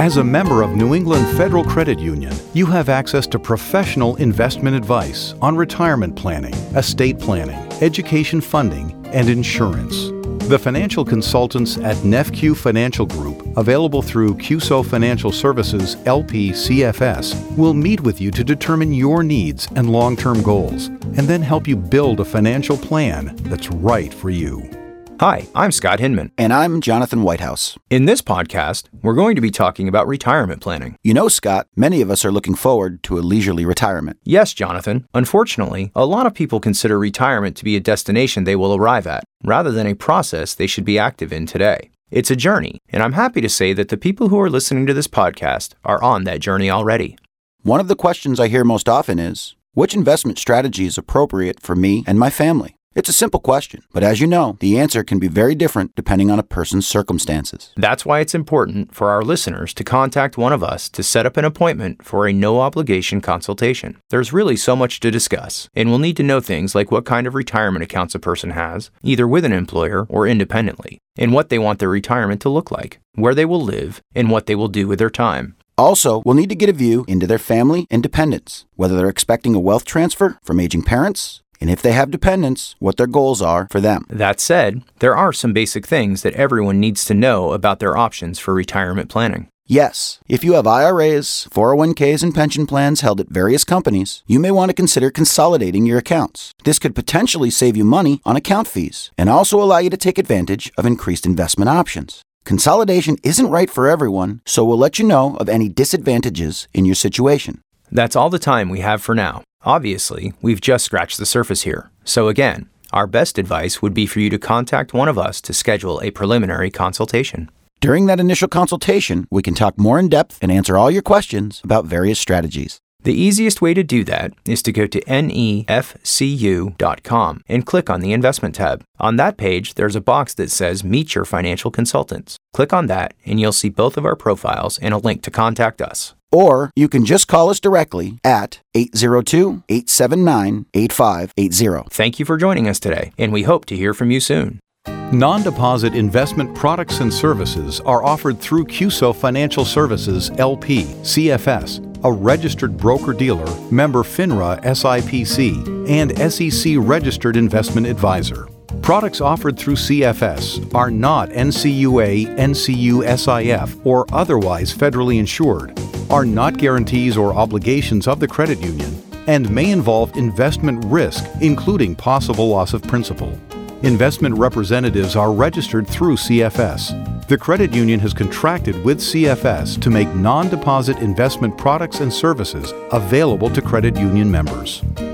As a member of New England Federal Credit Union, you have access to professional investment advice on retirement planning, estate planning, education funding, and insurance. The financial consultants at NEFQ Financial Group, available through QSO Financial Services LP CFS, will meet with you to determine your needs and long-term goals, and then help you build a financial plan that's right for you. Hi, I'm Scott Hinman. And I'm Jonathan Whitehouse. In this podcast, we're going to be talking about retirement planning. You know, Scott, many of us are looking forward to a leisurely retirement. Yes, Jonathan. Unfortunately, a lot of people consider retirement to be a destination they will arrive at, rather than a process they should be active in today. It's a journey, and I'm happy to say that the people who are listening to this podcast are on that journey already. One of the questions I hear most often is, which investment strategy is appropriate for me and my family? It's a simple question, but as you know, the answer can be very different depending on a person's circumstances. That's why it's important for our listeners to contact one of us to set up an appointment for a no-obligation consultation. There's really so much to discuss, and we'll need to know things like what kind of retirement accounts a person has, either with an employer or independently, and what they want their retirement to look like, where they will live, and what they will do with their time. Also, we'll need to get a view into their family and dependents, whether they're expecting a wealth transfer from aging parents, and if they have dependents, what their goals are for them. That said, there are some basic things that everyone needs to know about their options for retirement planning. Yes, if you have IRAs, 401ks, and pension plans held at various companies, you may want to consider consolidating your accounts. This could potentially save you money on account fees and also allow you to take advantage of increased investment options. Consolidation isn't right for everyone, so we'll let you know of any disadvantages in your situation. That's all the time we have for now. Obviously, we've just scratched the surface here. So again, our best advice would be for you to contact one of us to schedule a preliminary consultation. During that initial consultation, we can talk more in depth and answer all your questions about various strategies. The easiest way to do that is to go to nefcu.com and click on the Investment tab. On that page, there's a box that says Meet Your Financial Consultants. Click on that and you'll see both of our profiles and a link to contact us. Or you can just call us directly at 802-879-8580. Thank you for joining us today, and we hope to hear from you soon. Non-deposit investment products and services are offered through QSO Financial Services LP CFS, a registered broker-dealer, member FINRA SIPC, and SEC registered investment advisor. Products offered through CFS are not NCUA, NCUSIF, or otherwise federally insured, are not guarantees or obligations of the credit union, and may involve investment risk, including possible loss of principal. Investment representatives are registered through CFS. The credit union has contracted with CFS to make non-deposit investment products and services available to credit union members.